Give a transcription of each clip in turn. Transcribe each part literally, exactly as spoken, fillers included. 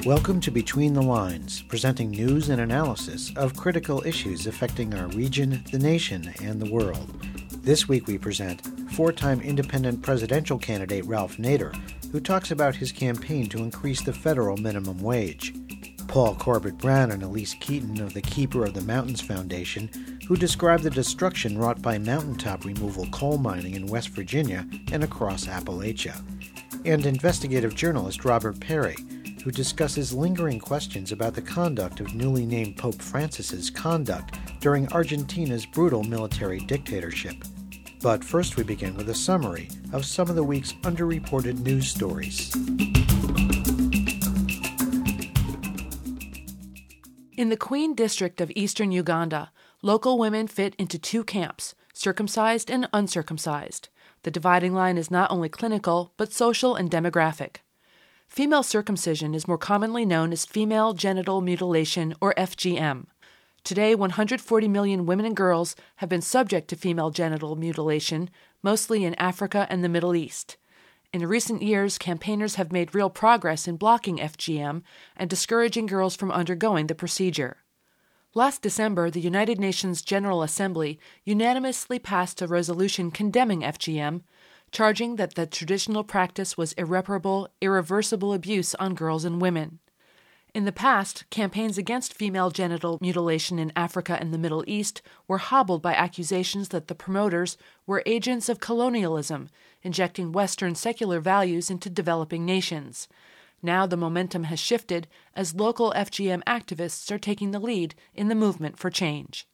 Welcome to Between the Lines, presenting news and analysis of critical issues affecting our region, the nation, and the world. This week we present four-time independent presidential candidate Ralph Nader, who talks about his campaign to increase the federal minimum wage. Paul Corbett Brown and Elise Keaton of the Keeper of the Mountains Foundation, who describe the destruction wrought by mountaintop removal coal mining in West Virginia and across Appalachia. And investigative journalist Robert Perry, who discusses lingering questions about the conduct of newly named Pope Francis's conduct during Argentina's brutal military dictatorship. But first we begin with a summary of some of the week's underreported news stories. In the Queen District of eastern Uganda, local women fit into two camps, circumcised and uncircumcised. The dividing line is not only clinical, but social and demographic. Female circumcision is more commonly known as female genital mutilation, or F G M. Today, one hundred forty million women and girls have been subject to female genital mutilation, mostly in Africa and the Middle East. In recent years, campaigners have made real progress in blocking F G M and discouraging girls from undergoing the procedure. Last December, the United Nations General Assembly unanimously passed a resolution condemning F G M, charging that the traditional practice was irreparable, irreversible abuse on girls and women. In the past, campaigns against female genital mutilation in Africa and the Middle East were hobbled by accusations that the promoters were agents of colonialism, injecting Western secular values into developing nations. Now the momentum has shifted as local F G M activists are taking the lead in the movement for change.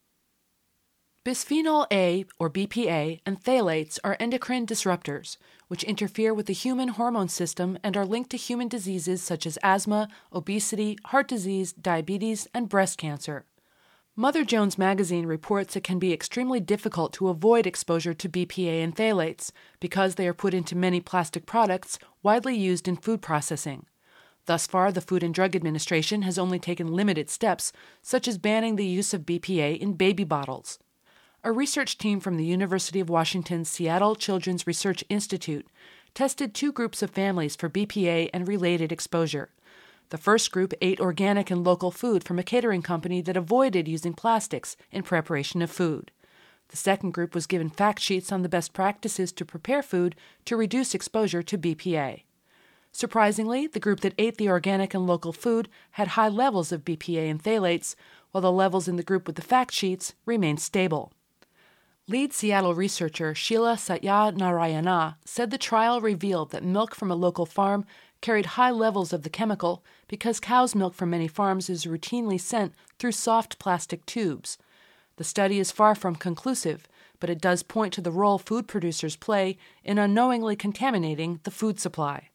Bisphenol A, or B P A, and phthalates are endocrine disruptors, which interfere with the human hormone system and are linked to human diseases such as asthma, obesity, heart disease, diabetes, and breast cancer. Mother Jones magazine reports it can be extremely difficult to avoid exposure to B P A and phthalates because they are put into many plastic products widely used in food processing. Thus far, the Food and Drug Administration has only taken limited steps, such as banning the use of B P A in baby bottles. A research team from the University of Washington's Seattle Children's Research Institute tested two groups of families for B P A and related exposure. The first group ate organic and local food from a catering company that avoided using plastics in preparation of food. The second group was given fact sheets on the best practices to prepare food to reduce exposure to B P A. Surprisingly, the group that ate the organic and local food had high levels of B P A and phthalates, while the levels in the group with the fact sheets remained stable. Lead Seattle researcher Sheila Satyanarayana said the trial revealed that milk from a local farm carried high levels of the chemical because cow's milk from many farms is routinely sent through soft plastic tubes. The study is far from conclusive, but it does point to the role food producers play in unknowingly contaminating the food supply.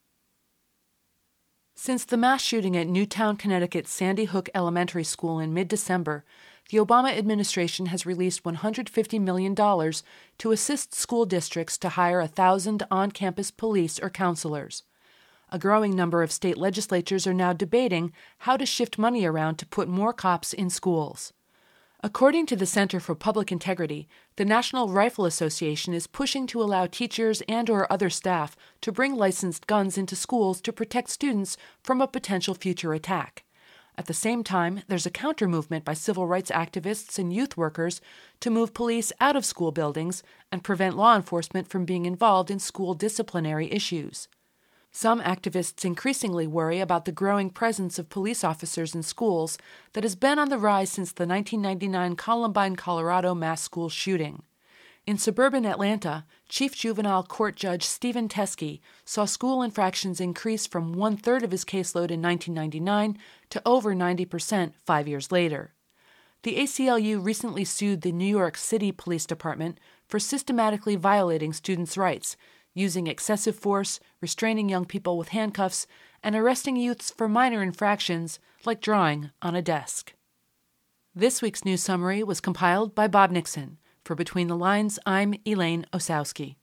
Since the mass shooting at Newtown, Connecticut's Sandy Hook Elementary School in mid-December, the Obama administration has released one hundred fifty million dollars to assist school districts to hire one thousand on-campus police or counselors. A growing number of state legislatures are now debating how to shift money around to put more cops in schools. According to the Center for Public Integrity, the National Rifle Association is pushing to allow teachers and or other staff to bring licensed guns into schools to protect students from a potential future attack. At the same time, there's a counter-movement by civil rights activists and youth workers to move police out of school buildings and prevent law enforcement from being involved in school disciplinary issues. Some activists increasingly worry about the growing presence of police officers in schools that has been on the rise since the nineteen ninety-nine Columbine, Colorado mass school shooting. In suburban Atlanta, Chief Juvenile Court Judge Stephen Teske saw school infractions increase from one-third of his caseload in nineteen ninety-nine to over ninety percent five years later. The A C L U recently sued the New York City Police Department for systematically violating students' rights, using excessive force, restraining young people with handcuffs, and arresting youths for minor infractions like drawing on a desk. This week's news summary was compiled by Bob Nixon. For Between the Lines, I'm Elaine Osowski.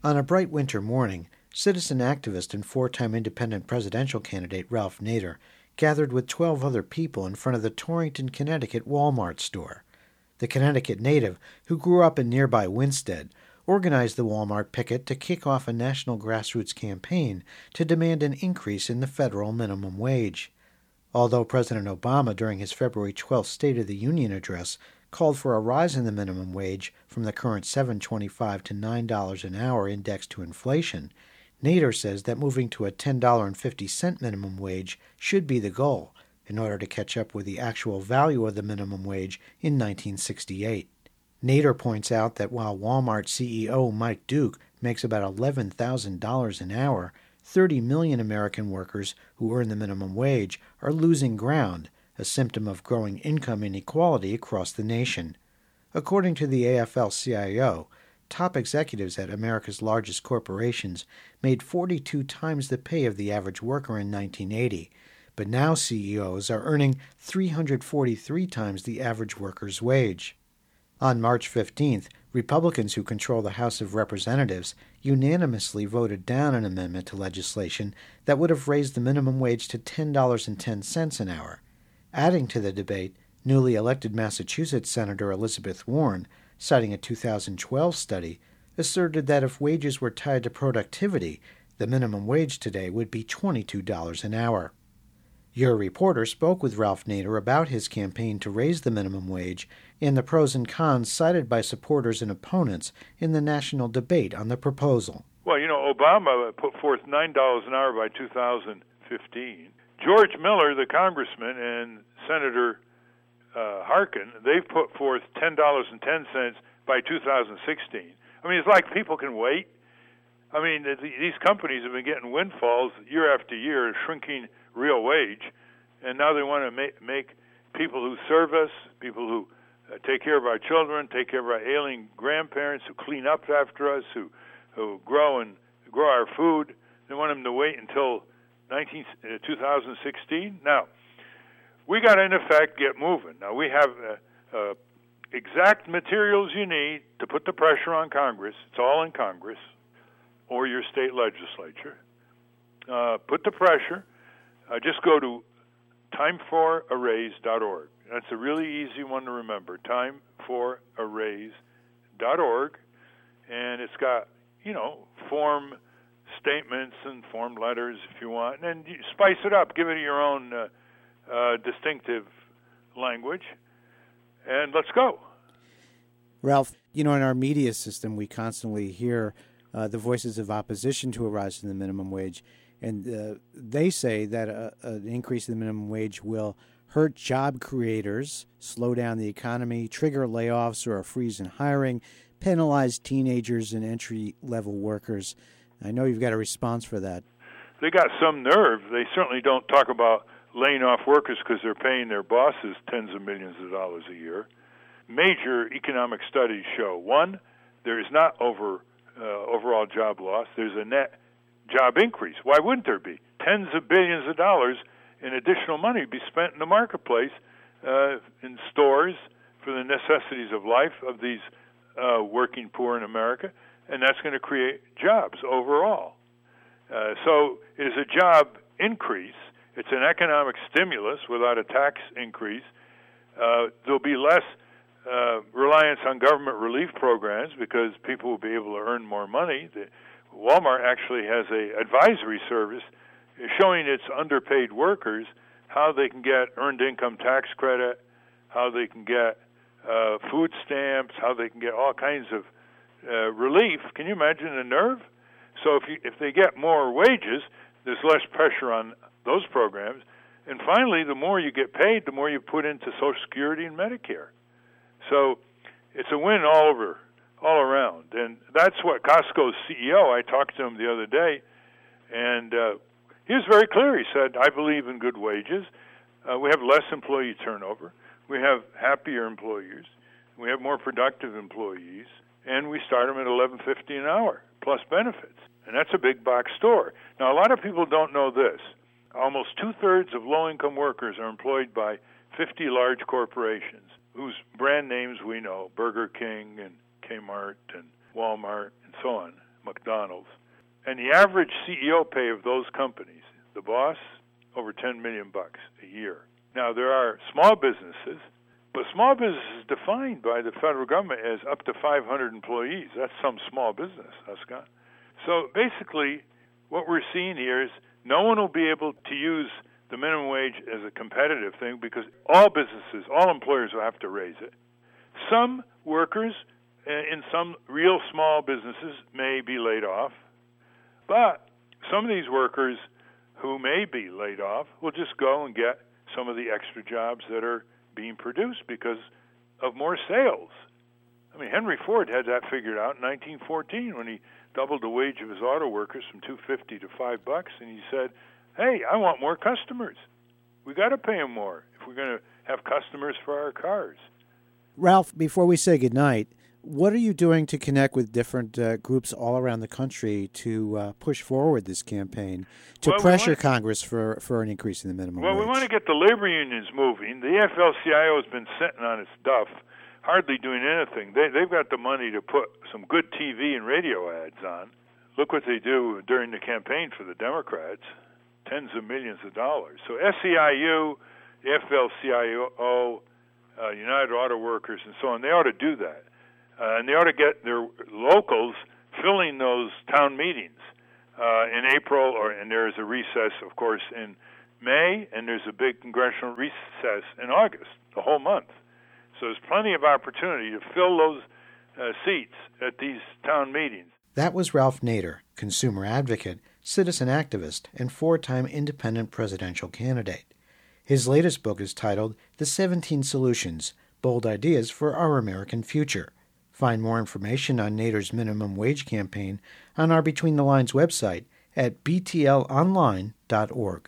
On a bright winter morning, citizen activist and four-time independent presidential candidate Ralph Nader gathered with twelve other people in front of the Torrington, Connecticut Walmart store. The Connecticut native, who grew up in nearby Winsted, organized the Walmart picket to kick off a national grassroots campaign to demand an increase in the federal minimum wage. Although President Obama, during his February twelfth State of the Union address, called for a rise in the minimum wage from the current seven dollars and twenty-five cents to nine dollars an hour indexed to inflation, Nader says that moving to a ten dollars and fifty cents minimum wage should be the goal in order to catch up with the actual value of the minimum wage in nineteen sixty-eight. Nader points out that while Walmart C E O Mike Duke makes about eleven thousand dollars an hour, thirty million American workers who earn the minimum wage are losing ground, a symptom of growing income inequality across the nation. According to the A F L C I O, top executives at America's largest corporations made forty-two times the pay of the average worker in nineteen eighty, but now C E Os are earning three hundred forty-three times the average worker's wage. On March fifteenth, Republicans who control the House of Representatives unanimously voted down an amendment to legislation that would have raised the minimum wage to ten dollars and ten cents an hour. Adding to the debate, newly elected Massachusetts Senator Elizabeth Warren, citing a two thousand twelve study, asserted that if wages were tied to productivity, the minimum wage today would be twenty-two dollars an hour. Your reporter spoke with Ralph Nader about his campaign to raise the minimum wage and the pros and cons cited by supporters and opponents in the national debate on the proposal. Well, you know, Obama put forth nine dollars an hour by two thousand fifteen. George Miller, the congressman, and Senator uh, Harkin, they've put forth ten dollars and ten cents by two thousand sixteen. I mean, it's like people can wait. I mean, th- these companies have been getting windfalls year after year, shrinking real wage, and now they want to make, make people who serve us, people who uh, take care of our children, take care of our ailing grandparents, who clean up after us, who who grow and grow our food, they want them to wait until nineteen, uh, two thousand sixteen. Now, we got to, in effect, get moving. Now, we have uh, uh, exact materials you need to put the pressure on Congress. It's all in Congress or your state legislature. Uh, put the pressure. Uh, just go to time for a raise dot org. That's a really easy one to remember, time for a raise dot org. And it's got, you know, form statements and form letters if you want. And you spice it up. Give it your own uh, uh, distinctive language. And let's go. Ralph, you know, in our media system, we constantly hear uh, the voices of opposition to a rise in the minimum wage. And uh, they say that uh, an increase in the minimum wage will hurt job creators, slow down the economy, trigger layoffs or a freeze in hiring, penalize teenagers and entry-level workers. I know you've got a response for that. They got some nerve. They certainly don't talk about laying off workers because they're paying their bosses tens of millions of dollars a year. Major economic studies show, one, there is not over uh, overall job loss. There's a net job increase. Why wouldn't there be? Tens of billions of dollars in additional money to be spent in the marketplace, uh, in stores, for the necessities of life of these uh, working poor in America, and that's going to create jobs overall. Uh, so it is a job increase. It's an economic stimulus without a tax increase. Uh, there'll be less uh, reliance on government relief programs because people will be able to earn more money. The, Walmart actually has a advisory service showing its underpaid workers how they can get earned income tax credit, how they can get uh, food stamps, how they can get all kinds of uh, relief. Can you imagine the nerve? So if you, if they get more wages, there's less pressure on those programs. And finally, the more you get paid, the more you put into Social Security and Medicare. So it's a win all over, all around. And that's what Costco's C E O, I talked to him the other day, and uh, he was very clear. He said, I believe in good wages. Uh, we have less employee turnover. We have happier employers. We have more productive employees. And we start them at eleven fifty an hour, plus benefits. And that's a big box store. Now, a lot of people don't know this. Almost two-thirds of low-income workers are employed by fifty large corporations whose brand names we know, Burger King and Kmart and Walmart and so on. McDonald's. And the average C E O pay of those companies, the boss, over ten million bucks a year. Now, there are small businesses, but small business is defined by the federal government as up to five hundred employees. That's some small business, huh, Scott? So basically, what we're seeing here is no one will be able to use the minimum wage as a competitive thing because all businesses, all employers will have to raise it. Some workers in some real small businesses may be laid off, but some of these workers who may be laid off will just go and get some of the extra jobs that are being produced because of more sales. I mean, Henry Ford had that figured out in nineteen fourteen when he doubled the wage of his auto workers from two fifty to five bucks, and he said, "Hey, I want more customers. We got to pay them more if we're going to have customers for our cars." Ralph, before we say goodnight, what are you doing to connect with different uh, groups all around the country to uh, push forward this campaign, to well, pressure we wanna, Congress for, for an increase in the minimum well, wage? Well, we want to get the labor unions moving. The F L C I O has been sitting on its duff, hardly doing anything. They, they've got the money to put some good T V and radio ads on. Look what they do during the campaign for the Democrats, tens of millions of dollars. So S E I U, the F L C I O, uh, United Auto Workers, and so on, they ought to do that. Uh, and they ought to get their locals filling those town meetings uh, in April, or and there is a recess, of course, in May, and there's a big congressional recess in August, the whole month. So there's plenty of opportunity to fill those uh, seats at these town meetings. That was Ralph Nader, consumer advocate, citizen activist, and four-time independent presidential candidate. His latest book is titled The seventeen Solutions, Bold Ideas for Our American Future. Find more information on Nader's minimum wage campaign on our Between the Lines website at b t l online dot org.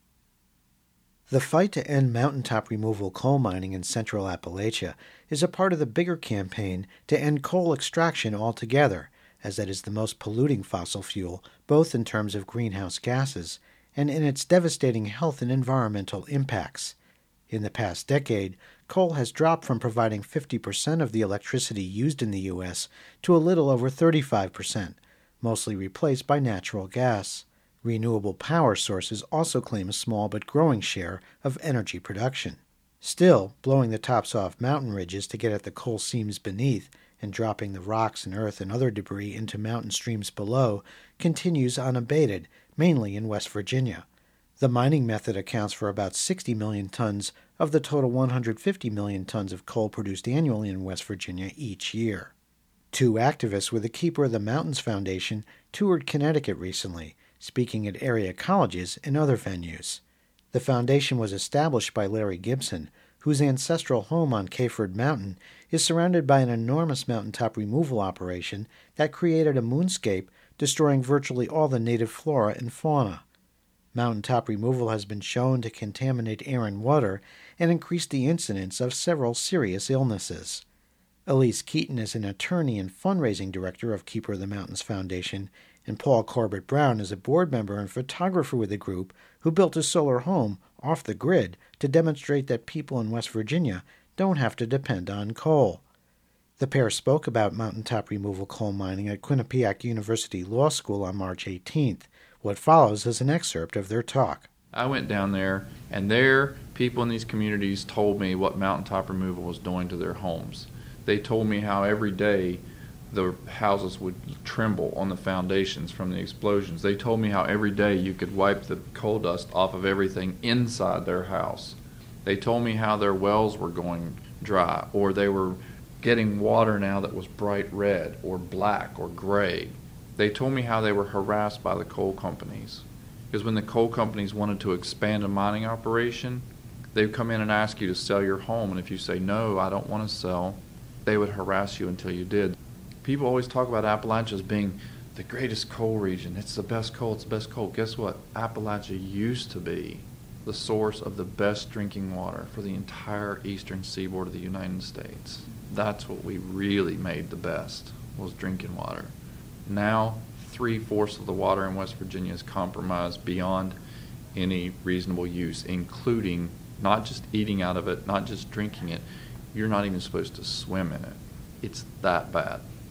The fight to end mountaintop removal coal mining in central Appalachia is a part of the bigger campaign to end coal extraction altogether, as that is the most polluting fossil fuel, both in terms of greenhouse gases and in its devastating health and environmental impacts. In the past decade, coal has dropped from providing fifty percent of the electricity used in the U S to a little over thirty-five percent, mostly replaced by natural gas. Renewable power sources also claim a small but growing share of energy production. Still, blowing the tops off mountain ridges to get at the coal seams beneath and dropping the rocks and earth and other debris into mountain streams below continues unabated, mainly in West Virginia. The mining method accounts for about sixty million tons of the total one hundred fifty million tons of coal produced annually in West Virginia each year. Two activists with the Keeper of the Mountains Foundation toured Connecticut recently, speaking at area colleges and other venues. The foundation was established by Larry Gibson, whose ancestral home on Cayford Mountain is surrounded by an enormous mountaintop removal operation that created a moonscape, destroying virtually all the native flora and fauna. Mountaintop removal has been shown to contaminate air and water and increase the incidence of several serious illnesses. Elise Keaton is an attorney and fundraising director of Keeper of the Mountains Foundation, and Paul Corbett Brown is a board member and photographer with the group who built a solar home off the grid to demonstrate that people in West Virginia don't have to depend on coal. The pair spoke about mountaintop removal coal mining at Quinnipiac University Law School on March eighteenth. What follows is an excerpt of their talk. I went down there, and there, people in these communities told me what mountaintop removal was doing to their homes. They told me how every day the houses would tremble on the foundations from the explosions. They told me how every day you could wipe the coal dust off of everything inside their house. They told me how their wells were going dry, or they were getting water now that was bright red or black or gray. They told me how they were harassed by the coal companies. Because when the coal companies wanted to expand a mining operation, they would come in and ask you to sell your home, and if you say, no, I don't want to sell, they would harass you until you did. People always talk about Appalachia as being the greatest coal region. It's the best coal, it's the best coal. Guess what? Appalachia used to be the source of the best drinking water for the entire eastern seaboard of the United States. That's what we really made the best, was drinking water. Now, three-fourths of the water in West Virginia is compromised beyond any reasonable use, including not just eating out of it, not just drinking it. You're not even supposed to swim in it. It's that bad.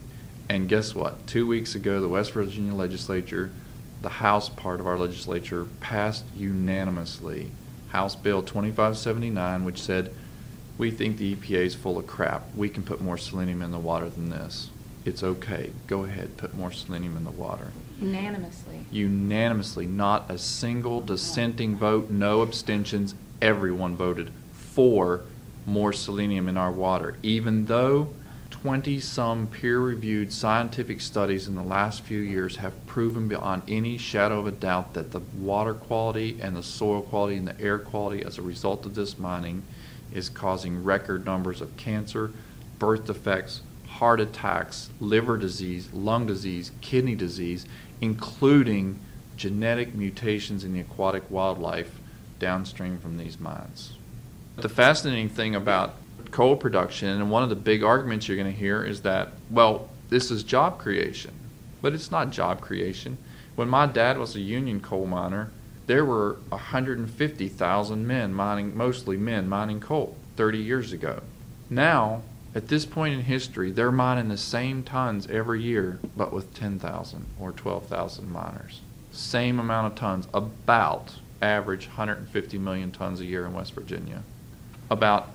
And guess what? Two weeks ago, the West Virginia legislature, the House part of our legislature, passed unanimously House Bill twenty-five seventy-nine, which said, we think the E P A is full of crap. We can put more selenium in the water than this. It's okay. Go ahead, put more selenium in the water. Unanimously. Unanimously. Not a single dissenting vote, no abstentions. Everyone voted for more selenium in our water, even though twenty-some peer-reviewed scientific studies in the last few years have proven beyond any shadow of a doubt that the water quality and the soil quality and the air quality as a result of this mining is causing record numbers of cancer, birth defects, heart attacks, liver disease, lung disease, kidney disease, including genetic mutations in the aquatic wildlife downstream from these mines. The fascinating thing about coal production, and one of the big arguments you're going to hear, is that, well, this is job creation. But it's not job creation. When my dad was a union coal miner, there were one hundred fifty thousand men mining, mostly men, mining coal thirty years ago. Now, at this point in history, they're mining the same tons every year, but with ten thousand or twelve thousand miners. Same amount of tons, about average one hundred fifty million tons a year in West Virginia. About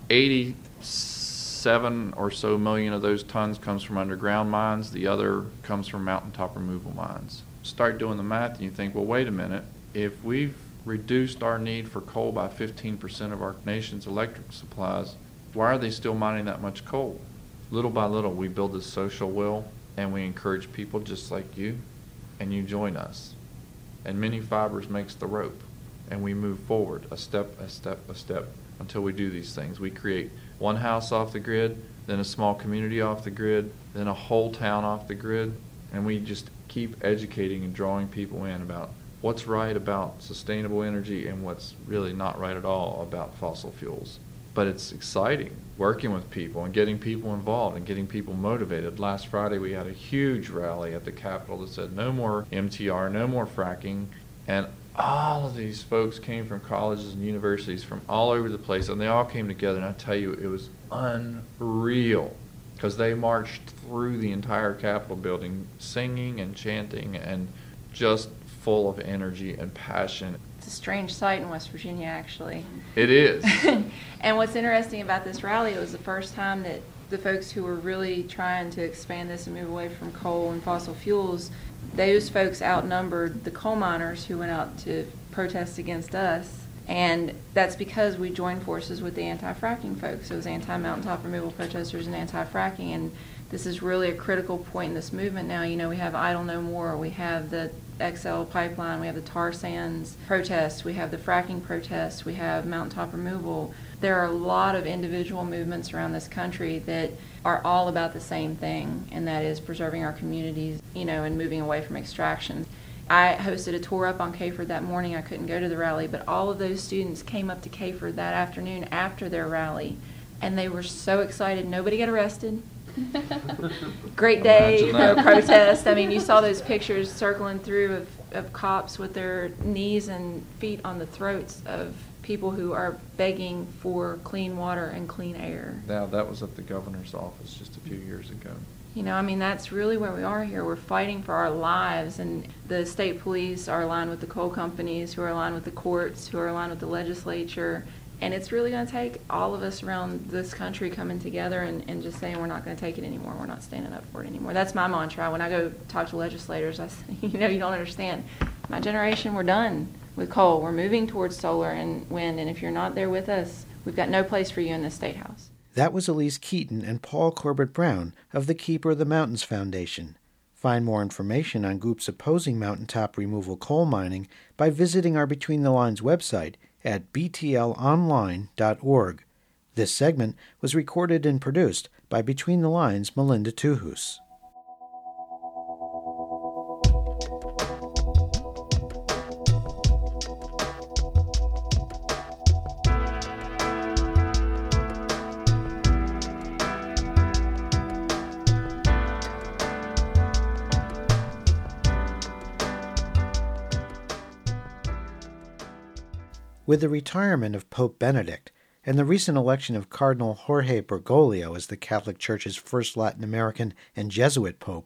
eighty-seven or so million of those tons comes from underground mines. The other comes from mountaintop removal mines. Start doing the math and you think, well, wait a minute. If we've reduced our need for coal by fifteen percent of our nation's electric supplies, why are they still mining that much coal? Little by little, we build this social will, and we encourage people just like you, and you join us. And many fibers makes the rope, and we move forward a step, a step, a step, until we do these things. We create one house off the grid, then a small community off the grid, then a whole town off the grid, and we just keep educating and drawing people in about what's right about sustainable energy and what's really not right at all about fossil fuels. But it's exciting working with people and getting people involved and getting people motivated. Last Friday we had a huge rally at the Capitol that said no more M T R, no more fracking, and all of these folks came from colleges and universities from all over the place, and they all came together, and I tell you, it was unreal because they marched through the entire Capitol building singing and chanting and just full of energy and passion. It's a strange sight in West Virginia, actually. It is. And what's interesting about this rally, it was the first time that the folks who were really trying to expand this and move away from coal and fossil fuels, those folks outnumbered the coal miners who went out to protest against us. And that's because we joined forces with the anti-fracking folks. It was anti-mountaintop removal protesters and anti-fracking. And this is really a critical point in this movement now. You know, we have Idle No More, we have the X L pipeline, we have the tar sands protests, we have the fracking protests, we have mountaintop removal. There are a lot of individual movements around this country that are all about the same thing, and that is preserving our communities, you know, and moving away from extraction. I hosted a tour up on Kayford that morning. I couldn't go to the rally, but all of those students came up to Kayford that afternoon after their rally, and they were so excited. Nobody got arrested. Great day, no protest. I mean, you saw those pictures circling through of, of cops with their knees and feet on the throats of people who are begging for clean water and clean air. Now, that was at the governor's office just a few years ago. You know, I mean, that's really where we are here. We're fighting for our lives, and the state police are aligned with the coal companies, who are aligned with the courts, who are aligned with the legislature. And it's really going to take all of us around this country coming together and, and just saying we're not going to take it anymore. We're not standing up for it anymore. That's my mantra. When I go talk to legislators, I say, you know, you don't understand. My generation, we're done with coal. We're moving towards solar and wind, and if you're not there with us, we've got no place for you in the State House. That was Elise Keaton and Paul Corbett Brown of the Keeper of the Mountains Foundation. Find more information on groups opposing mountaintop removal coal mining by visiting our Between the Lines website at b t l online dot org. This segment was recorded and produced by Between the Lines' Melinda Tuhus. With the retirement of Pope Benedict and the recent election of Cardinal Jorge Bergoglio as the Catholic Church's first Latin American and Jesuit pope,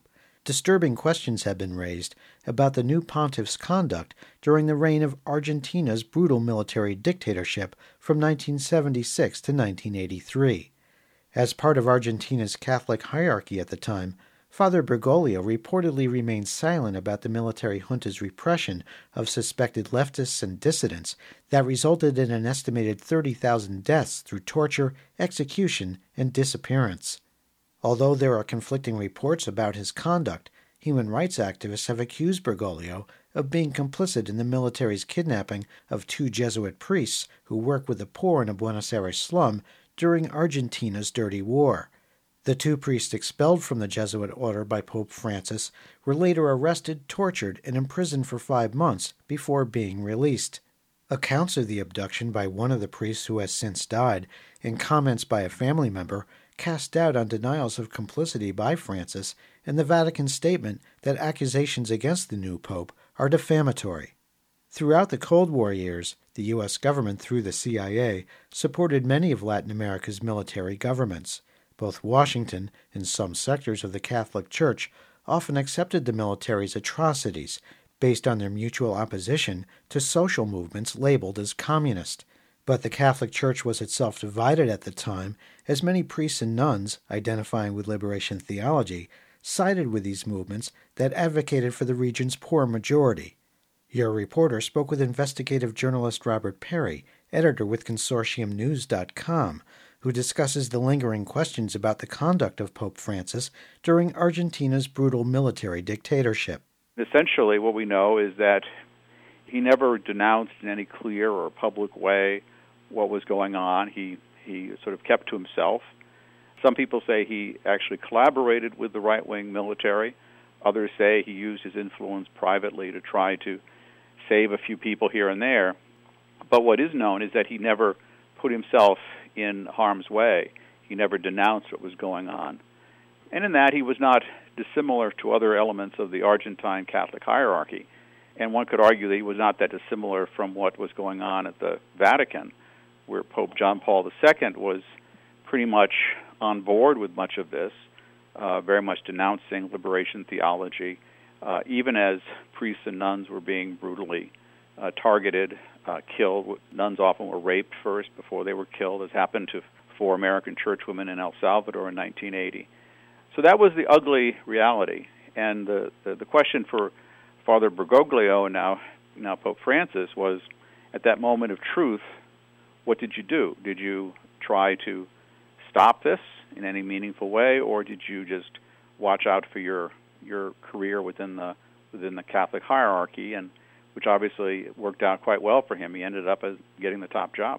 disturbing questions have been raised about the new pontiff's conduct during the reign of Argentina's brutal military dictatorship from nineteen seventy-six to nineteen eighty-three. As part of Argentina's Catholic hierarchy at the time, Father Bergoglio reportedly remained silent about the military junta's repression of suspected leftists and dissidents that resulted in an estimated thirty thousand deaths through torture, execution, and disappearance. Although there are conflicting reports about his conduct, human rights activists have accused Bergoglio of being complicit in the military's kidnapping of two Jesuit priests who work with the poor in a Buenos Aires slum during Argentina's Dirty War. The two priests expelled from the Jesuit order by Pope Francis were later arrested, tortured, and imprisoned for five months before being released. Accounts of the abduction by one of the priests who has since died and comments by a family member cast doubt on denials of complicity by Francis and the Vatican statement that accusations against the new pope are defamatory. Throughout the Cold War years, the U S government, through the C I A, supported many of Latin America's military governments. Both Washington and some sectors of the Catholic Church often accepted the military's atrocities based on their mutual opposition to social movements labeled as communist. But the Catholic Church was itself divided at the time, as many priests and nuns, identifying with liberation theology, sided with these movements that advocated for the region's poor majority. Your reporter spoke with investigative journalist Robert Perry, editor with Consortium News dot com, who discusses the lingering questions about the conduct of Pope Francis during Argentina's brutal military dictatorship. Essentially, what we know is that he never denounced in any clear or public way what was going on. He he sort of kept to himself. Some people say he actually collaborated with the right-wing military. Others say he used his influence privately to try to save a few people here and there. But what is known is that he never put himself in harm's way. He never denounced what was going on. And in that, he was not dissimilar to other elements of the Argentine Catholic hierarchy. And one could argue that he was not that dissimilar from what was going on at the Vatican, where Pope John Paul the Second was pretty much on board with much of this, uh, very much denouncing liberation theology, uh, even as priests and nuns were being brutally uh, targeted, uh, killed. Nuns often were raped first before they were killed, as happened to four American churchwomen in El Salvador in nineteen eighty. So that was the ugly reality. And the, the, the question for Father Bergoglio and now, now Pope Francis was, at that moment of truth, what did you do? Did you try to stop this in any meaningful way, or did you just watch out for your your career within the within the Catholic hierarchy, and which obviously worked out quite well for him? He ended up as getting the top job.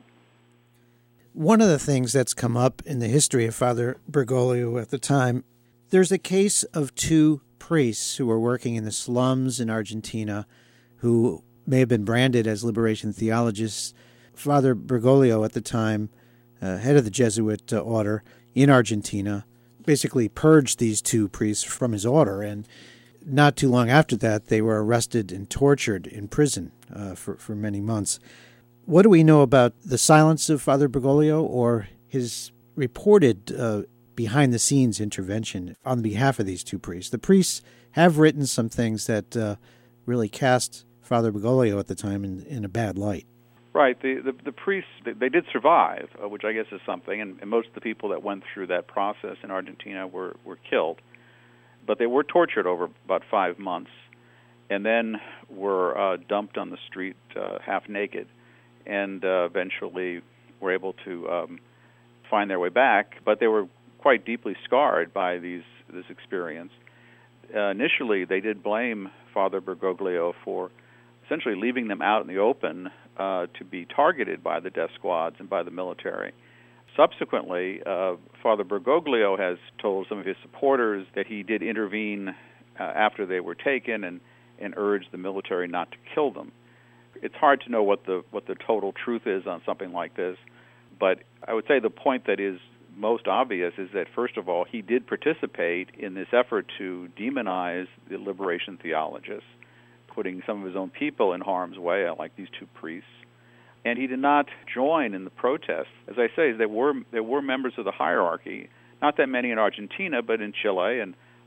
One of the things that's come up in the history of Father Bergoglio at the time, there's a case of two priests who were working in the slums in Argentina who may have been branded as liberation theologists. Father Bergoglio at the time, uh, head of the Jesuit uh, order in Argentina, basically purged these two priests from his order, and not too long after that they were arrested and tortured in prison uh, for, for many months. What do we know about the silence of Father Bergoglio or his reported uh, behind-the-scenes intervention on behalf of these two priests? The priests have written some things that uh, really cast Father Bergoglio at the time in, in a bad light. Right. The, the, the priests, they, they did survive, uh, which I guess is something, and, and most of the people that went through that process in Argentina were, were killed. But they were tortured over about five months and then were uh, dumped on the street uh, half naked, and uh, eventually were able to um, find their way back. But they were quite deeply scarred by these this experience. Uh, initially, they did blame Father Bergoglio for essentially leaving them out in the open uh, to be targeted by the death squads and by the military. Subsequently, uh, Father Bergoglio has told some of his supporters that he did intervene uh, after they were taken and, and urged the military not to kill them. It's hard to know what the what the total truth is on something like this, but I would say the point that is most obvious is that, first of all, he did participate in this effort to demonize the liberation theologists, putting some of his own people in harm's way, like these two priests. And he did not join in the protests. As I say, there were there were members of the hierarchy, not that many in Argentina, but in Chile and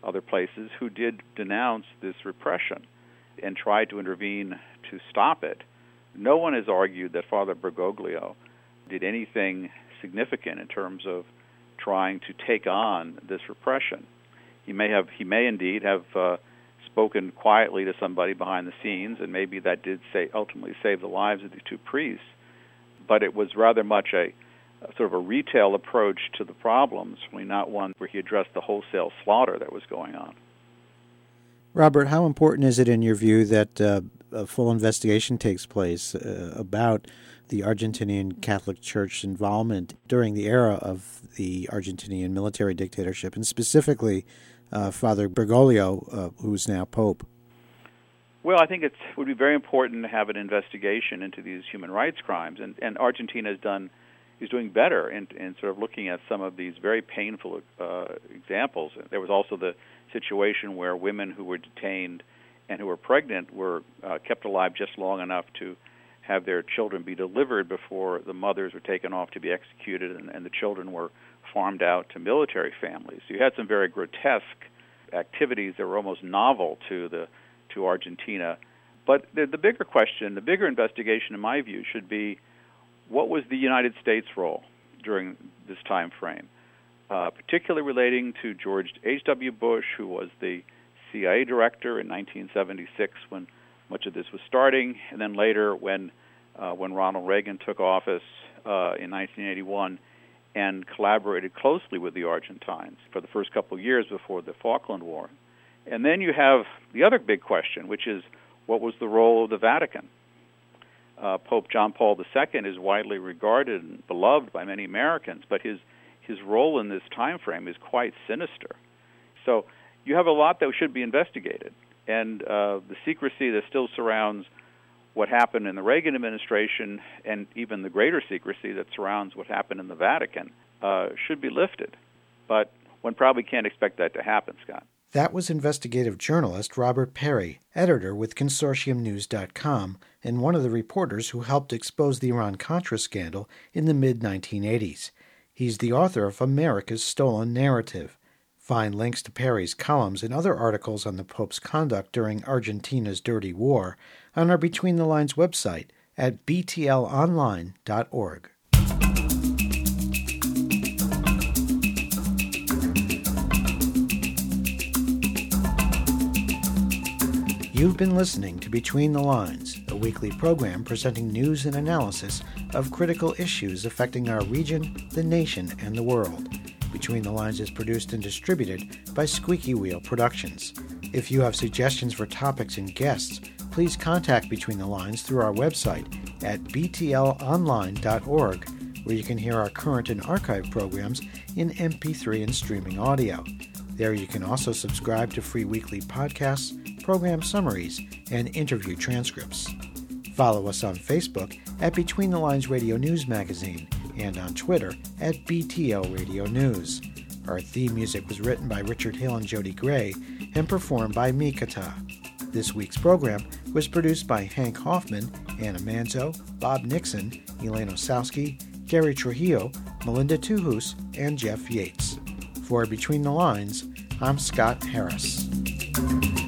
other places, who did denounce this repression and tried to intervene to stop it. No one has argued that Father Bergoglio did anything significant in terms of trying to take on this repression. He may have, he may indeed have uh, spoken quietly to somebody behind the scenes, and maybe that did say ultimately save the lives of these two priests. But it was rather much a, a sort of a retail approach to the problems, really not one where he addressed the wholesale slaughter that was going on. Robert, how important is it in your view that uh, a full investigation takes place uh, about the Argentinian Catholic Church involvement during the era of the Argentinian military dictatorship, and specifically uh, Father Bergoglio, uh, who's now Pope? Well, I think it would be very important to have an investigation into these human rights crimes, and, and Argentina has done is doing better in, in sort of looking at some of these very painful uh, examples. There was also the situation where women who were detained and who were pregnant were uh, kept alive just long enough to have their children be delivered before the mothers were taken off to be executed, and, and the children were farmed out to military families. So you had some very grotesque activities that were almost novel to the to Argentina. But the, the bigger question, the bigger investigation, in my view, should be what was the United States' role during this time frame, uh, particularly relating to George H W. Bush, who was the C I A director in nineteen seventy-six when much of this was starting, and then later when uh, when Ronald Reagan took office uh, in nineteen eighty-one and collaborated closely with the Argentines for the first couple of years before the Falkland War. And then you have the other big question, which is what was the role of the Vatican? Uh, Pope John Paul the Second is widely regarded and beloved by many Americans, but his his role in this time frame is quite sinister. So you have a lot that should be investigated. And uh, the secrecy that still surrounds what happened in the Reagan administration, and even the greater secrecy that surrounds what happened in the Vatican, uh, should be lifted. But one probably can't expect that to happen, Scott. That was investigative journalist Robert Perry, editor with Consortium News dot com, and one of the reporters who helped expose the Iran-Contra scandal in the mid nineteen eighties. He's the author of America's Stolen Narrative. Find links to Perry's columns and other articles on the Pope's conduct during Argentina's dirty war on our Between the Lines website at b t l online dot org. You've been listening to Between the Lines, a weekly program presenting news and analysis of critical issues affecting our region, the nation, and the world. Between the Lines is produced and distributed by Squeaky Wheel Productions. If you have suggestions for topics and guests, please contact Between the Lines through our website at b t l online dot org, where you can hear our current and archive programs in M P three and streaming audio. There you can also subscribe to free weekly podcasts, program summaries, and interview transcripts. Follow us on Facebook at Between the Lines Radio News Magazine and on Twitter at B T L Radio News. Our theme music was written by Richard Hill and Jody Gray and performed by Mikata. This week's program was produced by Hank Hoffman, Anna Manzo, Bob Nixon, Elaine Osowski, Gary Trujillo, Melinda Tuhus, and Jeff Yates. For Between the Lines, I'm Scott Harris.